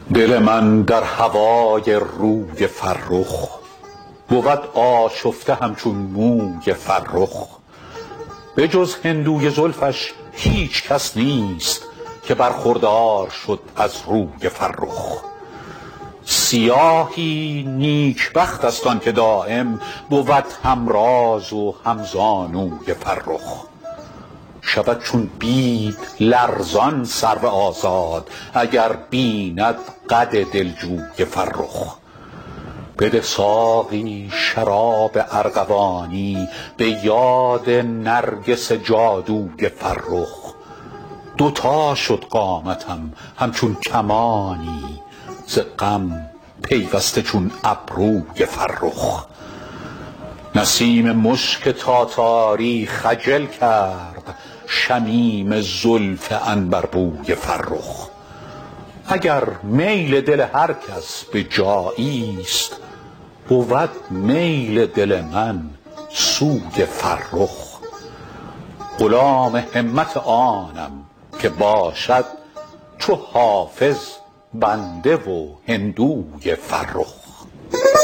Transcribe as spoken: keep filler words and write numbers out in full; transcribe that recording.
دل من در هوای روی فرخ بود آشفته همچون موی فرخ. به جز هندوی زلفش هیچ کس نیست که برخوردار شد از روی فرخ. سیاهی نیکبخت است آن که دایم بود همراز و همزانوی فرخ. شود چون بید لرزان سرو آزاد اگر بیند قد دلجوی فرخ. بده ساقی شراب ارغوانی به یاد نرگس جادوی فرخ. دوتا شد قامتم همچون کمانی ز غم پیوسته چون ابروی فرخ. نسیم مشک تاتاری خجل کرد شمیم زلف عنبربوی فرخ. اگر میل دل هر کس به جایی است بود میل دل من سوی فرخ. غلام همت آنم که باشد چو حافظ بنده و هندوی فرخ.